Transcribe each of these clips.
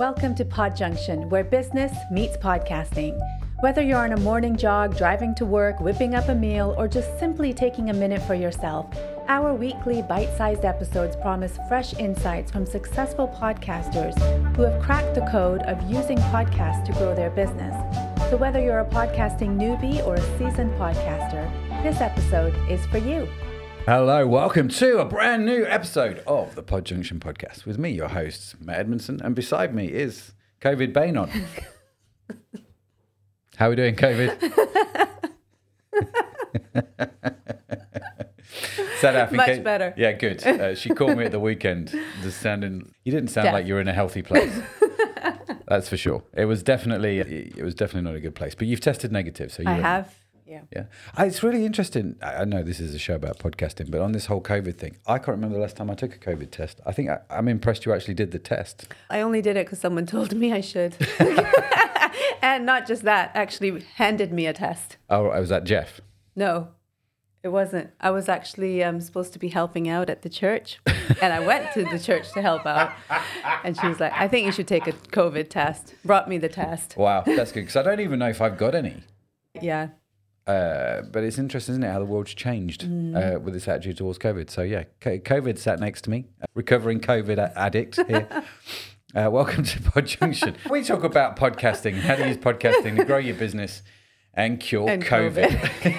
Welcome to Pod Junction, where business meets podcasting. Whether you're on a morning jog, driving to work, whipping up a meal, or just simply taking a minute for yourself, our weekly bite-sized episodes promise fresh insights from successful podcasters who have cracked the code of using podcasts to grow their business. So whether you're a podcasting newbie or a seasoned podcaster, this episode is for you. Hello, welcome to a brand new episode of the Pod Junction podcast with me, your host, Matt Edmondson, and beside me is COVID Bainon. How are we doing, COVID? Much better. Yeah, good. She called me at the weekend. You didn't sound like you were in a healthy place. That's for sure. It was definitely not a good place. But you've tested negative, so I have. Yeah. It's really interesting. I know this is a show about podcasting, but on this whole COVID thing, I can't remember the last time I took a COVID test. I think I'm impressed you actually did the test. I only did it because someone told me I should. And not just that, actually handed me a test. Oh, was that Jeff? No, it wasn't. I was actually supposed to be helping out at the church, and I went to the church to help out. And she was like, I think you should take a COVID test. Brought me the test. Wow, that's good, because I don't even know if I've got any. Yeah. But it's interesting, isn't it, how the world's changed with this attitude towards COVID. So yeah, COVID sat next to me, recovering COVID addict here. Welcome to Pod Junction. We talk about podcasting, how to use podcasting to grow your business and cure COVID.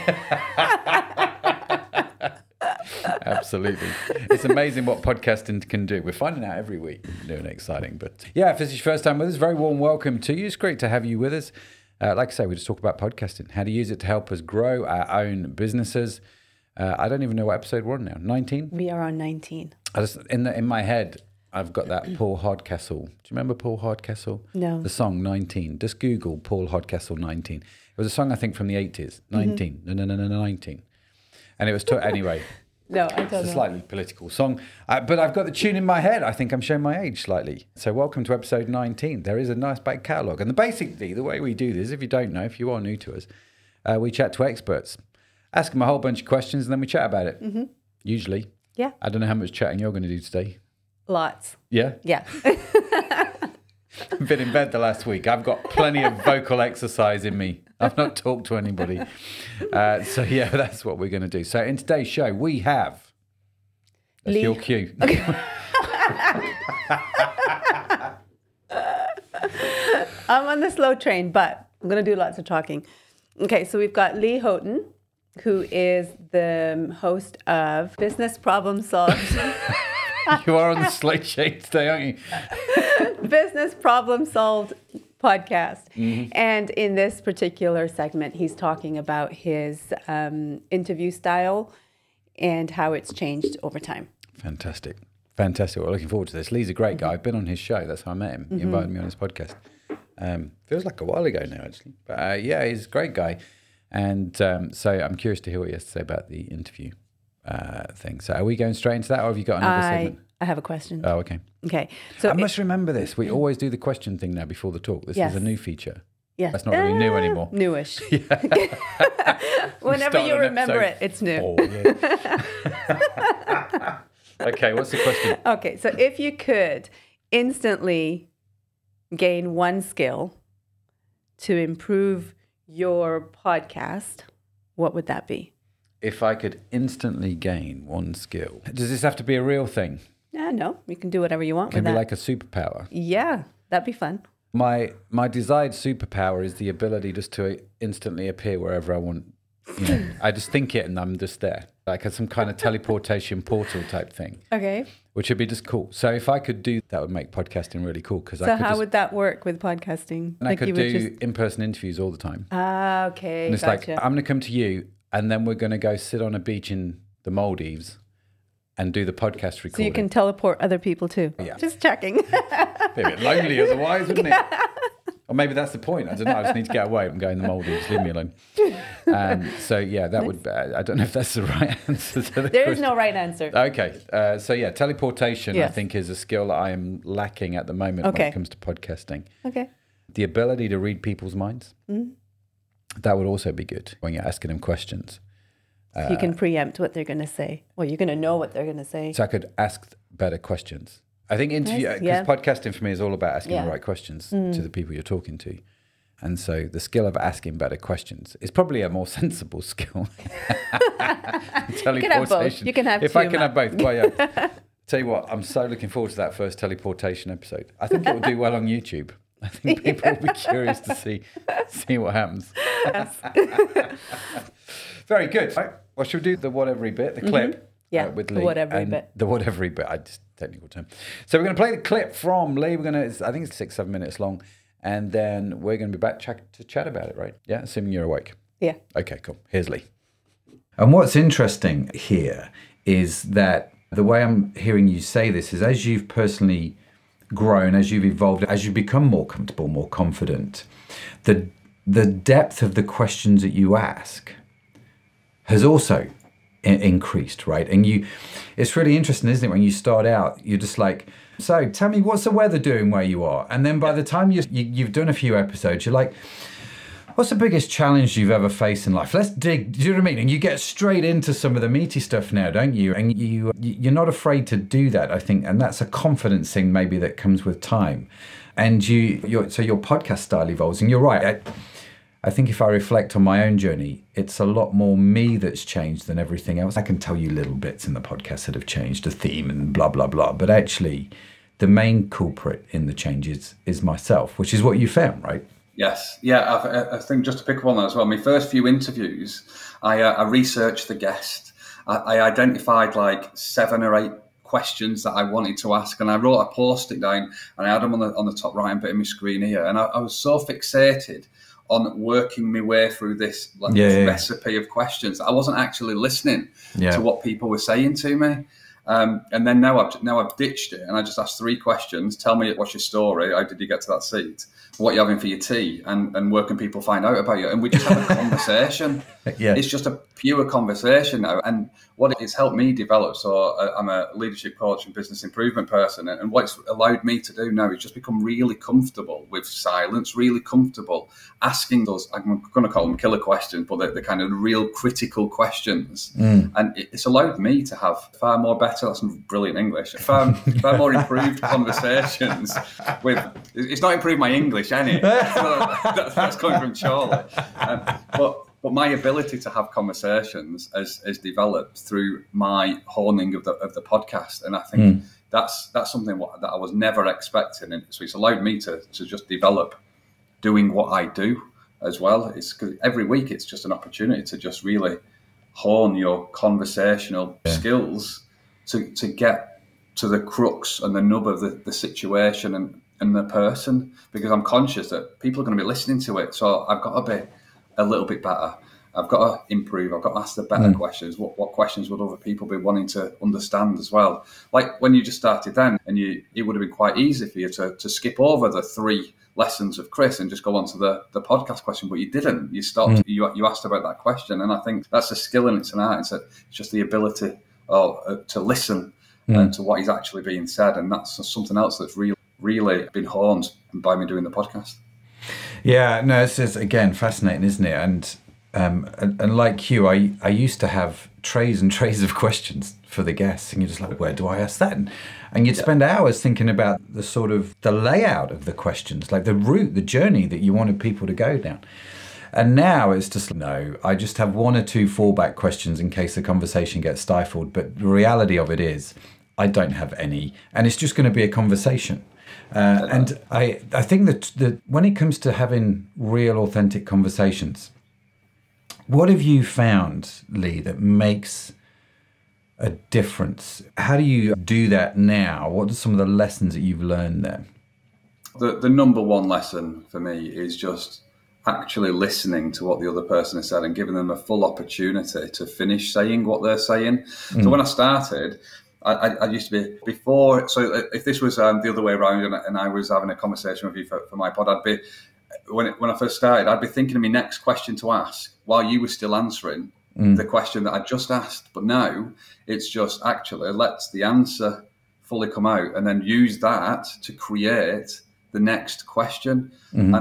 Absolutely. It's amazing what podcasting can do. We're finding out every week. New and exciting. But yeah, if this is your first time with us, very warm welcome to you. It's great to have you with us. Like I say, we just talk about podcasting, how to use it to help us grow our own businesses. I don't even know what episode we're on now. 19? We are on 19. In my head, I've got that Paul Hardcastle. Do you remember Paul Hardcastle? No. The song 19. Just Google Paul Hardcastle 19. It was a song, I think, from the 80s. 19. No, 19. And it was, anyway. No, I don't know. It's a slightly political song. But I've got the tune in my head. I think I'm showing my age slightly. So welcome to episode 19. There is a nice back catalogue. And basically, the way we do this, if you don't know, if you are new to us, we chat to experts. Ask them a whole bunch of questions and then we chat about it. Mm-hmm. Usually. Yeah. I don't know how much chatting you're going to do today. Lots. Yeah? Yeah. I've been in bed the last week. I've got plenty of vocal exercise in me. I've not talked to anybody. So yeah, that's what we're going to do. So in today's show, we have... That's your cue. Okay. I'm on the slow train, but I'm going to do lots of talking. Okay, so we've got Lee Houghton, who is the host of Business Problem Solved. You are on the slow train today, aren't you? Business Problem Solved podcast. Mm-hmm. And in this particular segment, he's talking about his interview style and how it's changed over time. Fantastic. We're looking forward to this. Lee's a great guy. I've been on his show. That's how I met him. He invited me on his podcast. Feels like a while ago now, actually. But yeah, he's a great guy. And so I'm curious to hear what he has to say about the interview thing. So are we going straight into that, or have you got another segment? I have a question. Oh, okay. Okay. So I must remember this. We always do the question thing now before the talk. This is a new feature. Yes. That's not really new anymore. Newish. Whenever you remember it, it's new. Oh, yeah. Okay, what's the question? Okay, so if you could instantly gain one skill to improve your podcast, what would that be? If I could instantly gain one skill, does this have to be a real thing? No, you can do whatever you want Can with be that. like a superpower. Yeah, that'd be fun. My desired superpower is the ability just to instantly appear wherever I want. You know, I just think it and I'm just there, like some kind of teleportation portal type thing. Okay. Which would be just cool. So if I could do that, would make podcasting really cool. So how would that work with podcasting? And I could do in-person interviews all the time. Ah, okay. And it's like, I'm going to come to you, and then we're going to go sit on a beach in the Maldives and do the podcast recording. So you can teleport other people too. Yeah. Just checking. Be a bit lonely otherwise, wouldn't it? Or maybe that's the point. I don't know. I just need to get away and go in the Maldives. Leave me alone. So yeah, that would. I don't know if that's the right answer to the There question. is no right answer. Okay. So yeah, teleportation, I think, is a skill that I am lacking at the moment when it comes to podcasting. Okay. The ability to read people's minds. Mm-hmm. That would also be good when you're asking them questions. You can preempt what they're going to say. Well, you're going to know what they're going to say. So I could ask better questions. I think interview, because podcasting for me is all about asking the right questions Mm. to the people you're talking to. And so the skill of asking better questions is probably a more sensible skill. You can have both. You can have if two, I can have Matt. both, well, yeah. Tell you what, I'm so looking forward to that first teleportation episode. I think it will do well on YouTube. I think people will be curious to see what happens. Very good. Right. Well, should we do the whatevery bit, the clip? Yeah, with the Lee. whatevery bit. The whatevery bit. I just technical term. So we're going to play the clip from Lee. I think it's 6-7 minutes long, and then we're going to be back to chat about it. Right? Yeah, assuming you're awake. Yeah. Okay, cool. Here's Lee. And what's interesting here is that the way I'm hearing you say this is as you've personally grown, as you've evolved, as you become more comfortable, more confident, the depth of the questions that you ask has also increased, right? And it's really interesting, isn't it? When you start out, you're just like, so tell me, what's the weather doing where you are? And then by the time you've done a few episodes, you're like, what's the biggest challenge you've ever faced in life? Let's dig. Do you know what I mean? And you get straight into some of the meaty stuff now, don't you? And you're not afraid to do that, I think. And that's a confidence thing maybe that comes with time. And so your podcast style evolves. And you're right. I think if I reflect on my own journey, it's a lot more me that's changed than everything else. I can tell you little bits in the podcast that have changed, a theme and blah, blah, blah. But actually, the main culprit in the changes is myself, which is what you found, right? Yes. Yeah, I think just to pick up on that as well, my first few interviews, I researched the guest. I identified like 7 or 8 questions that I wanted to ask, and I wrote a post-it down, and I had them on the top right-hand bit of my screen here. And I was so fixated on working my way through this recipe of questions that I wasn't actually listening to what people were saying to me. And then now I've ditched it, and I just asked 3 questions. Tell me, what's your story? How did you get to that seat? What are you having for your tea? And where can people find out about you? And we just have a conversation. It's just a pure conversation now. And what it's helped me develop, so I'm a leadership coach and business improvement person, and what it's allowed me to do now is just become really comfortable with silence, really comfortable asking those, I'm going to call them killer questions, but they're kind of real critical questions. And it's allowed me to have far more better, that's some brilliant English, far more improved conversations with, it's not improved my English, any. That's coming from Charlie. But my ability to have conversations has developed through my honing of the podcast, and I think that's something that I was never expecting, and so it's allowed me to just develop doing what I do as well. It's because every week it's just an opportunity to just really hone your conversational skills to get to the crux and the nub of the situation and the person, because I'm conscious that people are going to be listening to it. So I've got to be a little bit better. I've got to improve. I've got to ask the better questions. What questions would other people be wanting to understand as well? Like when you just started then, and it would have been quite easy for you to skip over the 3 lessons of Chris and just go on to the podcast question, but you didn't. You stopped. You asked about that question, and I think that's a skill and it's an art. It's just the ability to listen to what is actually being said, and that's something else that's really been honed by me doing the podcast. Yeah, no, it's just, again, fascinating, isn't it? And like you, I used to have trays and trays of questions for the guests, and you're just like, where do I ask that? And you'd spend hours thinking about the layout of the questions, like the route, the journey that you wanted people to go down. And now it's just, no, I just have 1 or 2 fallback questions in case the conversation gets stifled. But the reality of it is, I don't have any, and it's just going to be a conversation. And I think that when it comes to having real, authentic conversations, what have you found, Lee, that makes a difference? How do you do that now? What are some of the lessons that you've learned there? The number one lesson for me is just actually listening to what the other person has said and giving them a full opportunity to finish saying what they're saying. So when I started, I used to be before. So if this was the other way around, and I was having a conversation with you for my pod, I'd be when I first started, I'd be thinking of my next question to ask while you were still answering the question that I just asked. But now it's just actually let the answer fully come out and then use that to create the next question.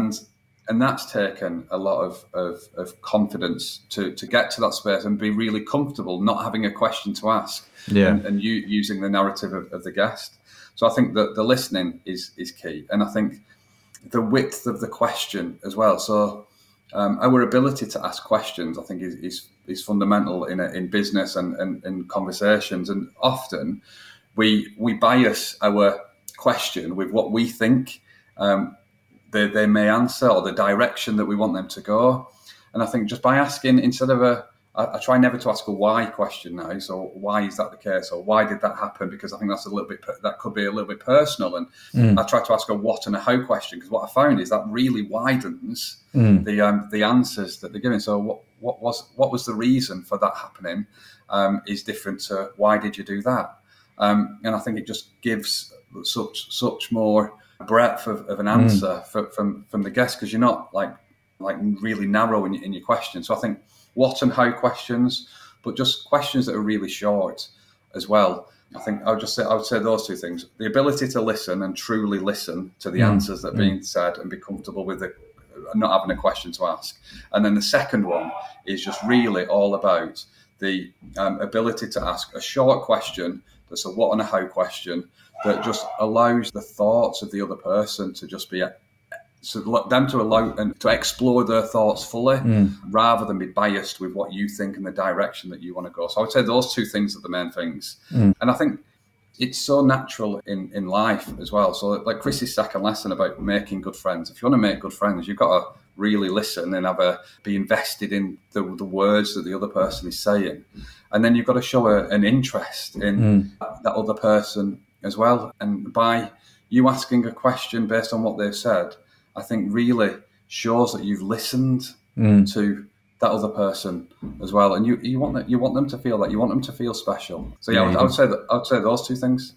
And that's taken a lot of confidence to get to that space and be really comfortable not having a question to ask and you using the narrative of the guest. So I think that the listening is key. And I think the width of the question as well. So our ability to ask questions, I think, is fundamental in business and in conversations. And often we bias our question with what we think they may answer, or the direction that we want them to go. And I think just by asking, instead of I try never to ask a why question now. So why is that the case, or why did that happen? Because I think that could be a little bit personal. And I try to ask a what and a how question, because what I found is that really widens the answers that they're giving. So what was the reason for that happening is different to why did you do that? And I think it just gives such more breadth of an answer from the guest, because you're not like really narrow in your question. So I think what and how questions, but just questions that are really short as well. I think I would say those two things: the ability to listen and truly listen to the answers that are being said, and be comfortable with not having a question to ask. And then the second one is just really all about the ability to ask a short question that's a what and a how question that just allows the thoughts of the other person to just be, so them to allow and to explore their thoughts fully, rather than be biased with what you think and the direction that you want to go. So I would say those two things are the main things. And I think it's so natural in life as well. So like Chris's second lesson about making good friends, if you want to make good friends, you've got to really listen and be invested in the words that the other person is saying. And then you've got to show an interest in that other person as well. And by you asking a question based on what they've said, I think really shows that you've listened to that other person as well, and you want them to feel that, you want them to feel special. So I would say those two things.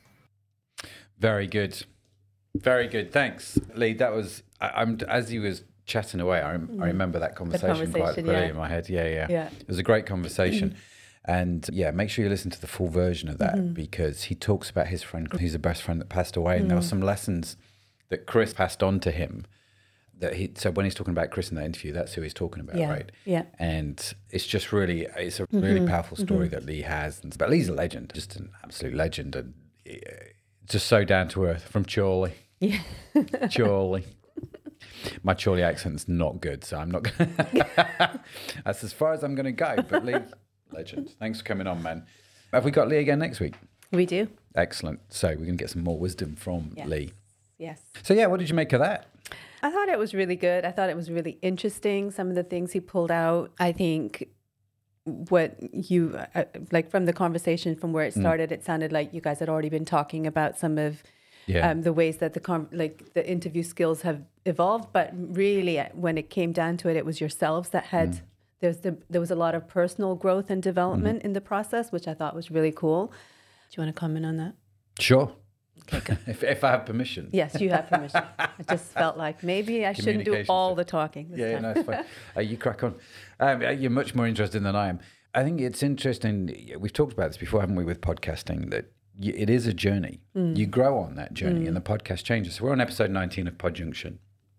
Very good, very good. Thanks, Lee. That was as he was chatting away. I remember that conversation quite clearly in my head. Yeah. It was a great conversation. And make sure you listen to the full version of that, because he talks about his friend, he's a best friend that passed away, and there were some lessons that Chris passed on to him. So when he's talking about Chris in that interview, that's who he's talking about, right? Yeah. And it's just really, it's a really powerful story that Lee has. But Lee's a legend, just an absolute legend, and just so down to earth. From Chorley. Yeah. Chorley. My Chorley accent's not good, so I'm not going to... That's as far as I'm going to go. But Lee, legend. Thanks for coming on, man. Have we got Lee again next week? We do. Excellent. So we're going to get some more wisdom from Lee. Yes. So what did you make of that? I thought it was really good. I thought it was really interesting. Some of the things he pulled out, I think what you, like from the conversation from where it started, it sounded like you guys had already been talking about some of the ways that the interview skills have evolved. But really, when it came down to it, it was yourselves that had, there was a lot of personal growth and development in the process, which I thought was really cool. Do you want to comment on that? Sure. Okay, if I have permission. Yes, you have permission. I just felt like maybe I shouldn't do all the talking this time. No, it's fine. You crack on. You're much more interested than I am. I think it's interesting. We've talked about this before, haven't we, with podcasting, that it is a journey. You grow on that journey and the podcast changes. So we're on episode 19 of Podjunction.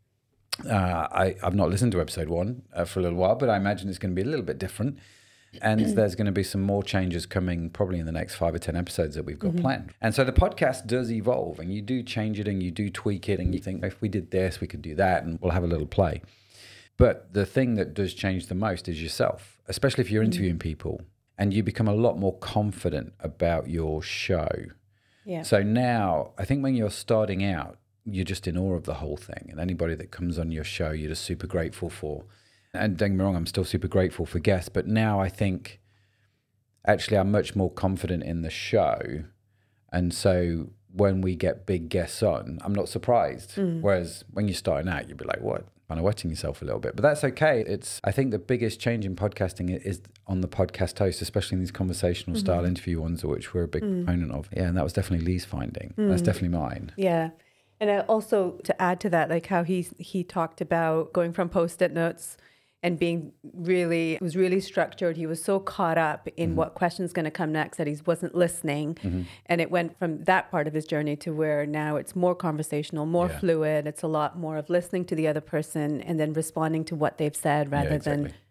I've not listened to episode 1 for a little while, but I imagine it's going to be a little bit different. And there's going to be some more changes coming probably in the next 5 or 10 episodes that we've got planned. And so the podcast does evolve, and you do change it and you do tweak it, and you think, if we did this, we could do that, and we'll have a little play. But the thing that does change the most is yourself, especially if you're interviewing people, and you become a lot more confident about your show. Yeah. So now, I think when you're starting out, you're just in awe of the whole thing. And anybody that comes on your show, you're just super grateful for. And don't get me wrong, I'm still super grateful for guests, but now I think actually I'm much more confident in the show. And so when we get big guests on, I'm not surprised. Whereas when you're starting out, you'd be like, what? Kind of wetting yourself a little bit. But that's okay. I think the biggest change in podcasting is on the podcast host, especially in these conversational style interview ones, which we're a big proponent of. Yeah, and that was definitely Lee's finding. That's definitely mine. Yeah. And also to add to that, like how he talked about going from Post-it notes and it was really structured. He was so caught up in what question's going to come next that he wasn't listening. And it went from that part of his journey to where now it's more conversational, more fluid. It's a lot more of listening to the other person and then responding to what they've said rather than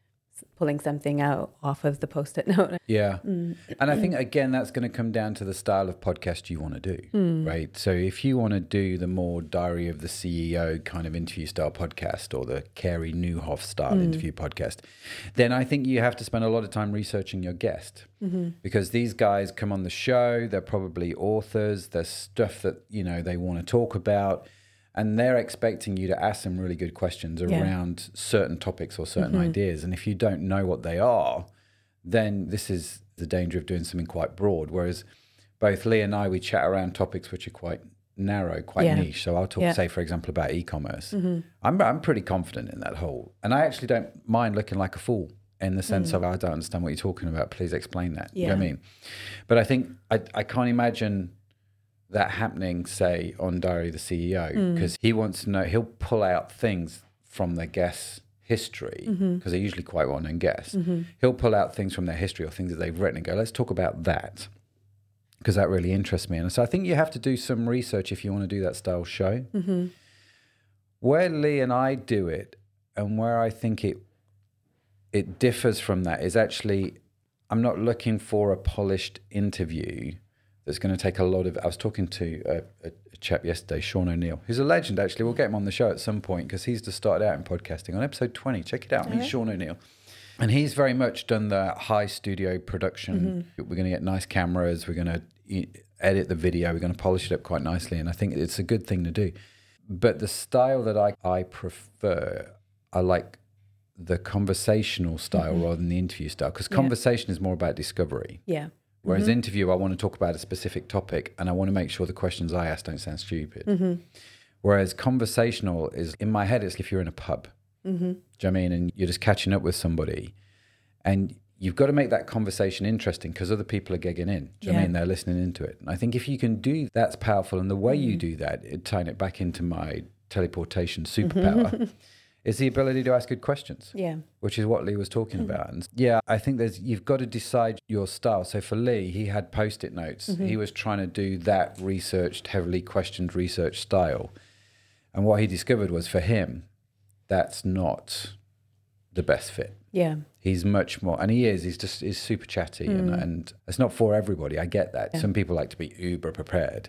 pulling something out off of the Post-it note. Yeah. And I think, again, that's going to come down to the style of podcast you want to do, right? So if you want to do the more Diary of the CEO kind of interview style podcast, or the Carey Nieuwhof style interview podcast, then I think you have to spend a lot of time researching your guest, because these guys come on the show, they're probably authors, there's stuff that, you know, they want to talk about, and they're expecting you to ask them really good questions around certain topics or certain ideas. And if you don't know what they are, then this is the danger of doing something quite broad. Whereas both Lee and I, we chat around topics which are quite narrow, quite niche. So I'll talk, say, for example, about e-commerce. I'm pretty confident in that whole. And I actually don't mind looking like a fool in the sense of, I don't understand what you're talking about. Please explain that. You know what I mean? But I think I can't imagine that happening, say, on Diary of the CEO, because he wants to know, he'll pull out things from their guest's history, because they're usually quite well-known guests. He'll pull out things from their history or things that they've written and go, let's talk about that, because that really interests me. And so I think you have to do some research if you want to do that style show. Where Lee and I do it, and where I think it differs from that, is actually, I'm not looking for a polished interview that's going to take a lot of... I was talking to a chap yesterday, Sean O'Neill, who's a legend, actually. We'll get him on the show at some point, because he's just started out in podcasting on episode 20. Check it out. He's Sean O'Neill. And he's very much done the high studio production. We're going to get nice cameras. We're going to edit the video. We're going to polish it up quite nicely. And I think it's a good thing to do. But the style that I prefer, I like the conversational style rather than the interview style, because conversation is more about discovery. Whereas interview, I want to talk about a specific topic, and I want to make sure the questions I ask don't sound stupid. Whereas conversational is, in my head, it's if you're in a pub. Do you know what I mean? And you're just catching up with somebody, and you've got to make that conversation interesting, because other people are gigging in. Do you know what I mean? They're listening into it. And I think if you can do that's powerful. And the way you do that, tying it back into my teleportation superpower, is the ability to ask good questions, which is what Lee was talking about. And I think you've got to decide your style. So for Lee, he had Post-it notes. He was trying to do that researched, heavily questioned research style. And what he discovered was, for him, that's not the best fit. He's much more, and he's super chatty, and it's not for everybody. I get that. Some people like to be uber prepared.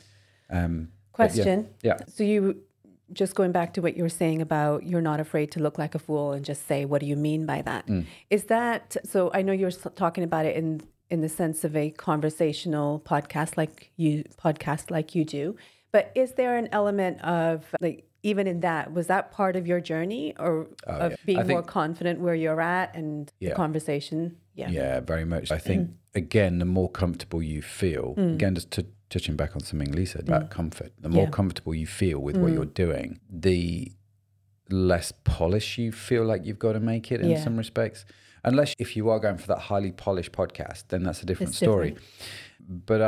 Question. So you... just going back to what you were saying about you're not afraid to look like a fool and just say, what do you mean by that? Is that, so I know you're talking about it in the sense of a conversational podcast like you do, but is there an element of, like, even in that, was that part of your journey, or of being more confident where you're at and the conversation? Yeah, very much. I think, again, the more comfortable you feel, again, just to touching back on something Lee said about comfort, the more comfortable you feel with what you're doing, the less polish you feel like you've got to make it in some respects. Unless if you are going for that highly polished podcast, then that's a different story. But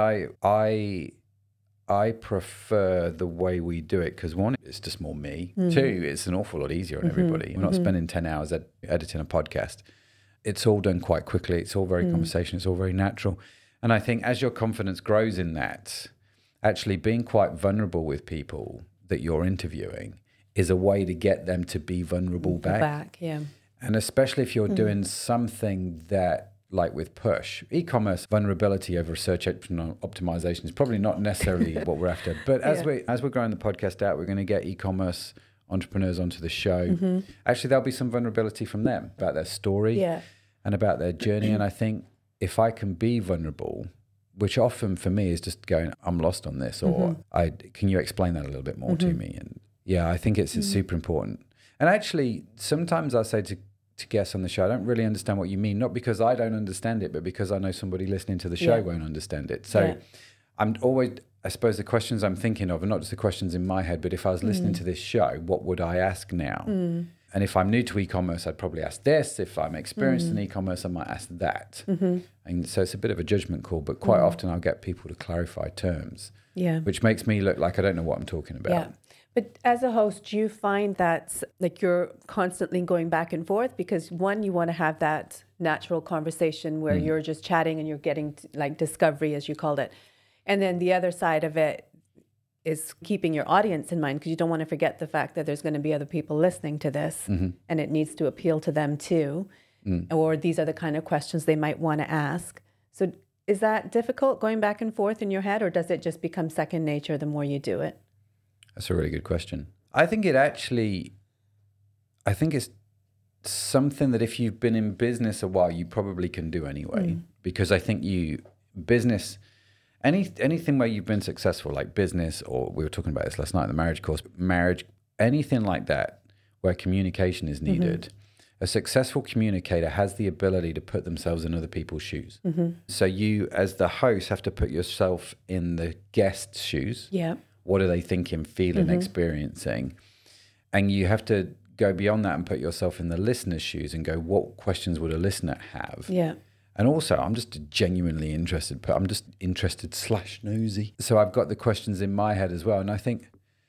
I prefer the way we do it, because one, it's just more me. Two, it's an awful lot easier on everybody. We're not spending 10 hours editing a podcast. It's all done quite quickly. It's all very conversation. It's all very natural. And I think as your confidence grows in that, actually being quite vulnerable with people that you're interviewing is a way to get them to be vulnerable back. And especially if you're doing something that, like with Push, e-commerce vulnerability over search engine optimization is probably not necessarily what we're after. But as we're growing the podcast out, we're going to get e-commerce entrepreneurs onto the show. Actually, there'll be some vulnerability from them about their story and about their journey. And I think if I can be vulnerable, which often for me is just going, I'm lost on this, or can you explain that a little bit more to me? And I think it's super important. And actually, sometimes I say to guests on the show, I don't really understand what you mean, not because I don't understand it, but because I know somebody listening to the show won't understand it. So I'm always, I suppose the questions I'm thinking of are not just the questions in my head, but if I was listening to this show, what would I ask now? And if I'm new to e-commerce, I'd probably ask this. If I'm experienced in e-commerce, I might ask that. And so it's a bit of a judgment call, but quite often I'll get people to clarify terms, which makes me look like I don't know what I'm talking about. But as a host, do you find that like you're constantly going back and forth? Because one, you want to have that natural conversation where you're just chatting and you're getting like discovery, as you called it. And then the other side of it is keeping your audience in mind, because you don't want to forget the fact that there's going to be other people listening to this and it needs to appeal to them too. or these are the kind of questions they might want to ask. So is that difficult going back and forth in your head, or does it just become second nature the more you do it? That's a really good question. I think it's something that if you've been in business a while, you probably can do anyway. Because I think anything where you've been successful, like business, or we were talking about this last night in the marriage course, anything like that, where communication is needed, a successful communicator has the ability to put themselves in other people's shoes. So you, as the host, have to put yourself in the guest's shoes. Yeah. What are they thinking, feeling, experiencing? And you have to go beyond that and put yourself in the listener's shoes and go, what questions would a listener have? Yeah. And also, I'm just genuinely interested, but I'm just interested / nosy. So I've got the questions in my head as well. And I think,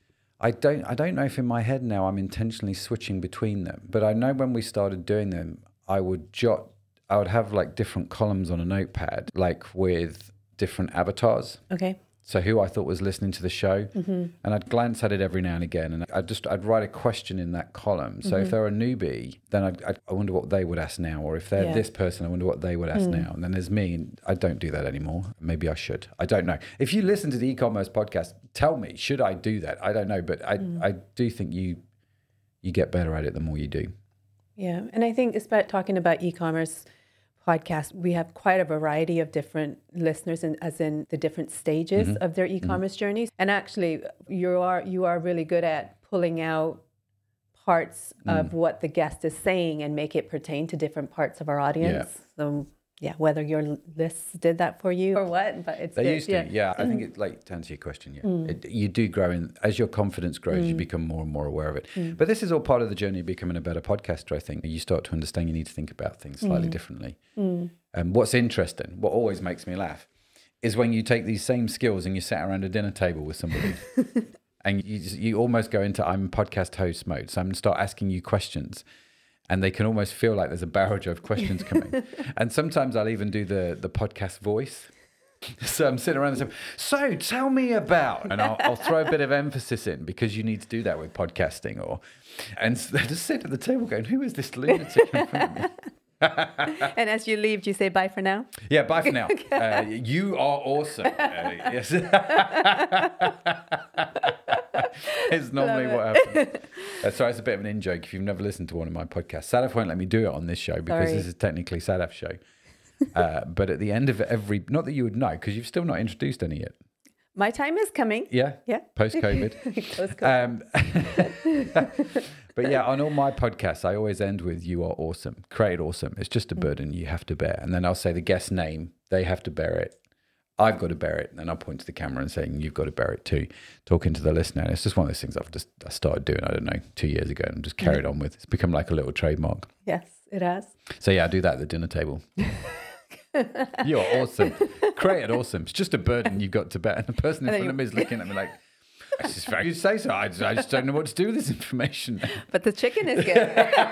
I don't know if in my head now I'm intentionally switching between them, but I know when we started doing them, I would have like different columns on a notepad, like with different avatars. Okay. So who I thought was listening to the show, and I'd glance at it every now and again, and I'd write a question in that column. So if they're a newbie, then I wonder what they would ask now, or if they're this person, I wonder what they would ask now. And then there's me, and I don't do that anymore. Maybe I should. I don't know. If you listen to the e-commerce podcast, tell me, should I do that? I don't know, but I do think you get better at it the more you do. Yeah, and I think talking about e-commerce podcast, we have quite a variety of different listeners, as in the different stages of their e-commerce journeys. And actually, you are really good at pulling out parts of what the guest is saying and make it pertain to different parts of our audience. So whether your lists did that for you or what, but it's they used to. Yeah, I think it, like, to answer your question, you do grow as your confidence grows, you become more and more aware of it. But this is all part of the journey of becoming a better podcaster. I think you start to understand you need to think about things slightly differently. And what's interesting, what always makes me laugh, is when you take these same skills and you sit around a dinner table with somebody. And you almost go into I'm podcast host mode. So I'm going to start asking you questions. And they can almost feel like there's a barrage of questions coming. And sometimes I'll even do the podcast voice. So I'm sitting around and saying, so tell me about, and I'll throw a bit of emphasis in, because you need to do that with podcasting. And so they just sit at the table going, who is this lunatic in front of me? And as you leave, do you say bye for now? Yeah, bye for now. You are awesome. Yes. It's normally what happens. Sorry, it's a bit of an in-joke if you've never listened to one of my podcasts. Sadaf won't let me do it on this show because this is technically Sadaf's show. But at the end of every, not that you would know, because you've still not introduced any yet. My time is coming. Yeah? Yeah. Post-COVID. Post-COVID. But yeah, on all my podcasts, I always end with "You are awesome." Created awesome. It's just a burden you have to bear. And then I'll say the guest's name. They have to bear it. I've got to bear it. And then I'll point to the camera and saying, you've got to bear it too. Talking to the listener. And it's just one of those things I started doing, I don't know, 2 years ago, and just carried on with. It's become like a little trademark. Yes, it has. So yeah, I do that at the dinner table. You're awesome. Created awesome. It's just a burden you've got to bear. And the person in front of me is looking at me like, this is very, you say so. I just don't know what to do with this information. But the chicken is good.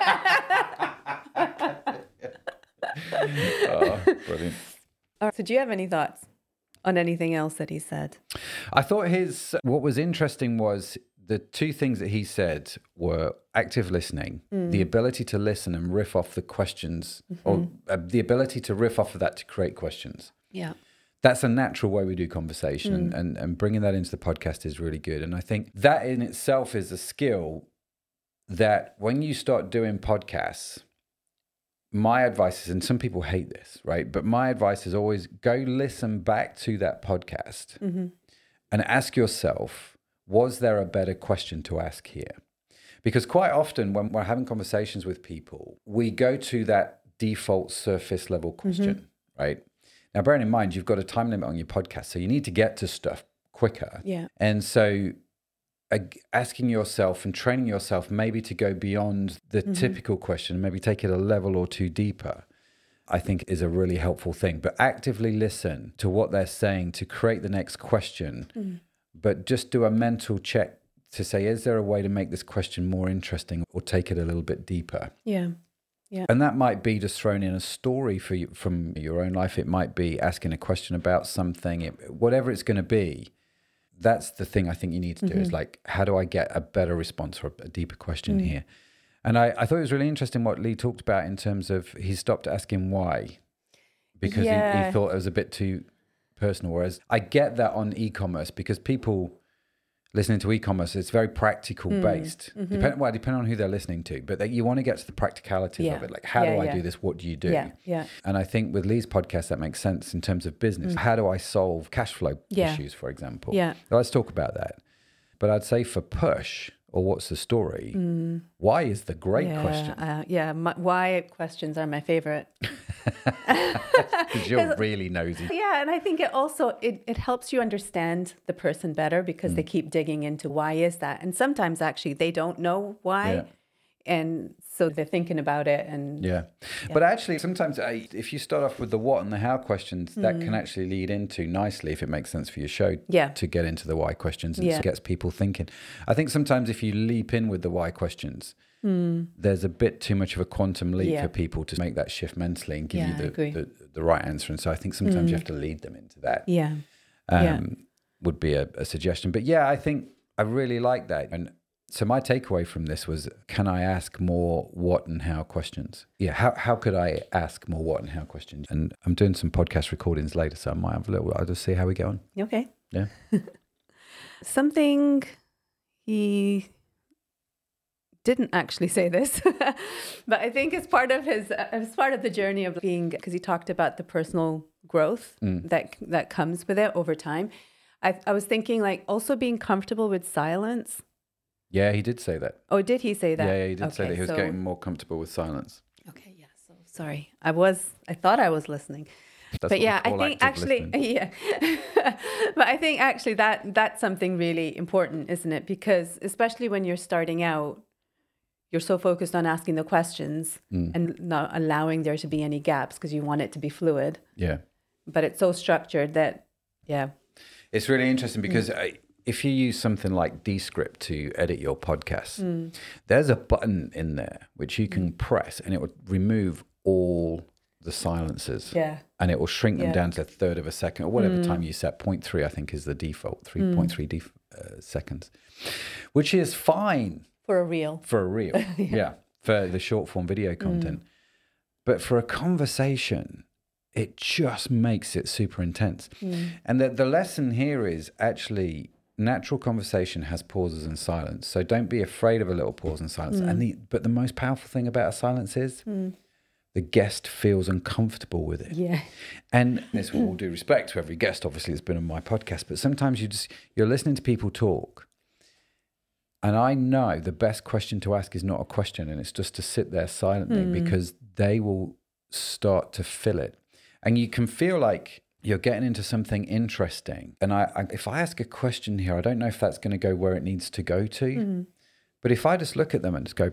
Oh, brilliant. All right, so do you have any thoughts on anything else that he said? I thought what was interesting was the two things that he said were active listening, the ability to listen and riff off the questions, or the ability to riff off of that to create questions. Yeah. That's a natural way we do conversation, and bringing that into the podcast is really good. And I think that in itself is a skill that when you start doing podcasts, my advice is, and some people hate this, right? But my advice is always go listen back to that podcast and ask yourself, was there a better question to ask here? Because quite often when we're having conversations with people, we go to that default surface level question, right? Now, bearing in mind, you've got a time limit on your podcast, so you need to get to stuff quicker. Yeah. And so asking yourself and training yourself maybe to go beyond the typical question, maybe take it a level or two deeper, I think is a really helpful thing. But actively listen to what they're saying to create the next question, but just do a mental check to say, is there a way to make this question more interesting or take it a little bit deeper? Yeah. Yeah. And that might be just throwing in a story for you from your own life. It might be asking a question about something, whatever it's going to be. That's the thing I think you need to do is like, how do I get a better response or a deeper question here? And I thought it was really interesting what Lee talked about in terms of he stopped asking why because he thought it was a bit too personal. Whereas I get that on e-commerce because people listening to e-commerce, it's very practical based. Depending on who they're listening to, but you want to get to the practicalities of it. Like, how do I do this? What do you do? Yeah. And I think with Lee's podcast, that makes sense in terms of business. How do I solve cash flow issues, for example? Yeah. So let's talk about that. But I'd say for push, or what's the story? Why is the great question? Why questions are my favorite. Because you're really nosy. Yeah, and I think it also, it helps you understand the person better because they keep digging into why is that. And sometimes actually they don't know why. Yeah. And so they're thinking about it. And But actually, sometimes if you start off with the what and the how questions, that can actually lead into nicely, if it makes sense for your show, to get into the why questions and gets people thinking. I think sometimes if you leap in with the why questions, there's a bit too much of a quantum leap for people to make that shift mentally and give you the right answer. And so I think sometimes you have to lead them into that. Would be a suggestion. But yeah, I think I really like that. And so my takeaway from this was, can I ask more what and how questions? Yeah, how could I ask more what and how questions? And I'm doing some podcast recordings later, so I might have I'll just see how we get on. Okay. Yeah. Something he didn't actually say this, but I think it's part of the journey of being, because he talked about the personal growth that comes with it over time. I was thinking like also being comfortable with silence. Yeah, he did say that. Oh, did he say that? Yeah, he did say that he was getting more comfortable with silence. Okay, yeah. So sorry, I thought I was listening. But yeah, I think actually, but I think actually that's something really important, isn't it? Because especially when you're starting out, you're so focused on asking the questions and not allowing there to be any gaps because you want it to be fluid. Yeah. But it's so structured that, It's really interesting because if you use something like Descript to edit your podcast, there's a button in there which you can press and it will remove all the silences. Yeah. And it will shrink them down to a third of a second or whatever time you set. 0.3, I think, is the default, 3.3 seconds, which is fine. For a reel. Yeah. For the short form video content. But for a conversation, it just makes it super intense. And the lesson here is actually natural conversation has pauses and silence. So don't be afraid of a little pause and silence. But the most powerful thing about a silence is the guest feels uncomfortable with it. Yeah. And this, with all due respect to every guest, obviously, that's been on my podcast, but sometimes you're listening to people talk. And I know the best question to ask is not a question, and it's just to sit there silently because they will start to fill it. And you can feel like you're getting into something interesting. And if I ask a question here, I don't know if that's going to go where it needs to go to. But if I just look at them and just go,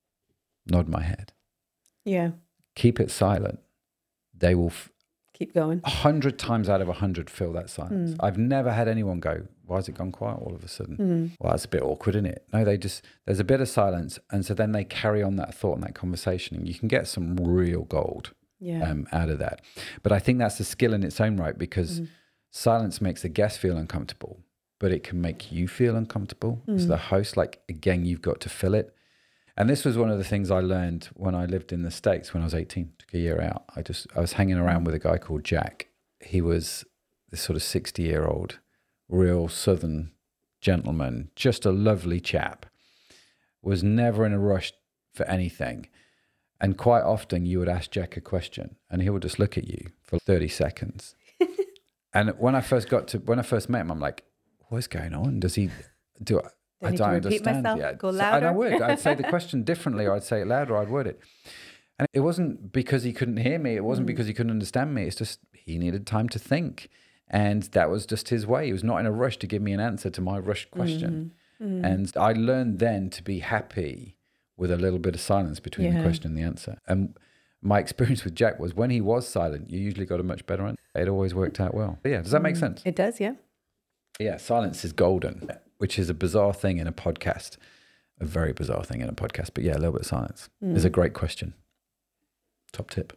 nod my head. Yeah. Keep it silent. They will keep going. 100 times out of 100 fill that silence. I've never had anyone go, why has it gone quiet all of a sudden? Well, that's a bit awkward, isn't it? No, there's a bit of silence. And so then they carry on that thought and that conversation, and you can get some real gold out of that. But I think that's a skill in its own right, because silence makes the guest feel uncomfortable, but it can make you feel uncomfortable. As the host, like, again, you've got to fill it. And this was one of the things I learned when I lived in the States when I was 18, took a year out. I was hanging around with a guy called Jack. He was this sort of 60-year-old, real Southern gentleman, just a lovely chap, was never in a rush for anything. And quite often you would ask Jack a question and he would just look at you for 30 seconds. And when I first met him, I'm like, what's going on? Does he do it? I don't understand. Myself, go louder. And I would. I'd say the question differently, or I'd say it louder, or I'd word it. And it wasn't because he couldn't hear me. It wasn't because he couldn't understand me. It's just he needed time to think. And that was just his way. He was not in a rush to give me an answer to my rushed question. And I learned then to be happy with a little bit of silence between the question and the answer. And my experience with Jack was when he was silent, you usually got a much better answer. It always worked out well. But yeah, does that make sense? It does, yeah. Yeah, silence is golden, which is a bizarre thing in a podcast. A very bizarre thing in a podcast. But yeah, a little bit of silence is a great question. Top tip.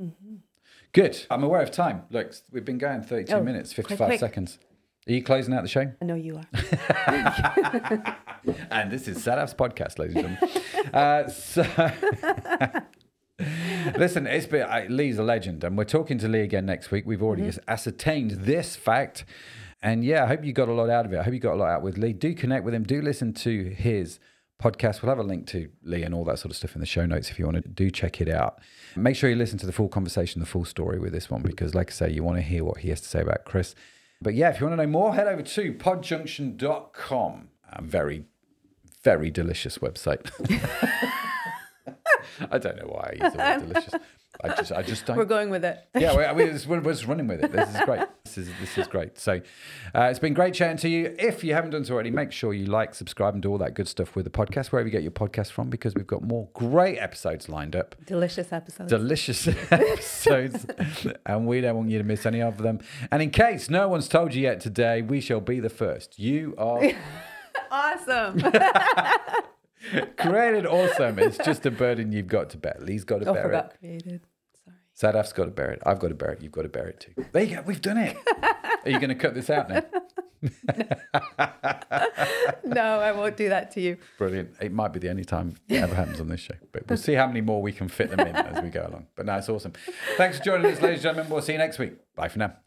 Good. I'm aware of time. Look, we've been going 32 minutes, 55 seconds. Are you closing out the show? I know you are. And this is Sat Av's podcast, ladies and gentlemen. Listen, it's been Lee's a legend, and we're talking to Lee again next week. We've already ascertained this fact, and yeah, I hope you got a lot out of it. I hope you got a lot out with Lee. Do connect with him. Do listen to his podcast. We'll have a link to Lee and all that sort of stuff in the show notes if you want to. Do check it out. Make sure you listen to the full conversation, the full story with this one, because like I say, you want to hear what he has to say about Chris. But yeah, if you want to know more, head over to podjunction.com. A very, very delicious website. I don't know why I use the word delicious. I just don't. We're going with it. Yeah, we're just running with it. This is great. This is great. So it's been great chatting to you. If you haven't done so already, make sure you like, subscribe, and do all that good stuff with the podcast, wherever you get your podcast from, because we've got more great episodes lined up. Delicious episodes. Delicious episodes. And we don't want you to miss any of them. And in case no one's told you yet today, we shall be the first. You are... Awesome. Created awesome. It's just a burden you've got to bear. Lee's got to bear it. Created. Sorry. Sadaf's got to bear it. I've got to bear it. You've got to bear it too. There you go. We've done it. Are you going to cut this out now? No, I won't do that to you. Brilliant. It might be the only time it ever happens on this show, but we'll see how many more we can fit them in as we go along. But no, it's awesome. Thanks for joining us, ladies and gentlemen. We'll see you next week. Bye for now.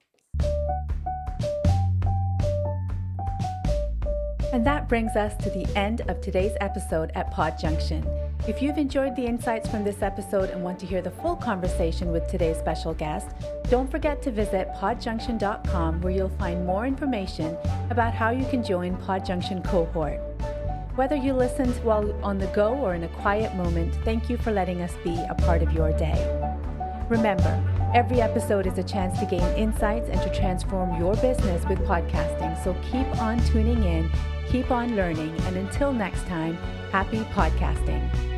And that brings us to the end of today's episode at Pod Junction. If you've enjoyed the insights from this episode and want to hear the full conversation with today's special guest, don't forget to visit podjunction.com, where you'll find more information about how you can join Pod Junction cohort. Whether you listened while on the go or in a quiet moment, thank you for letting us be a part of your day. Remember, every episode is a chance to gain insights and to transform your business with podcasting. So keep on tuning in, keep on learning, and until next time, happy podcasting.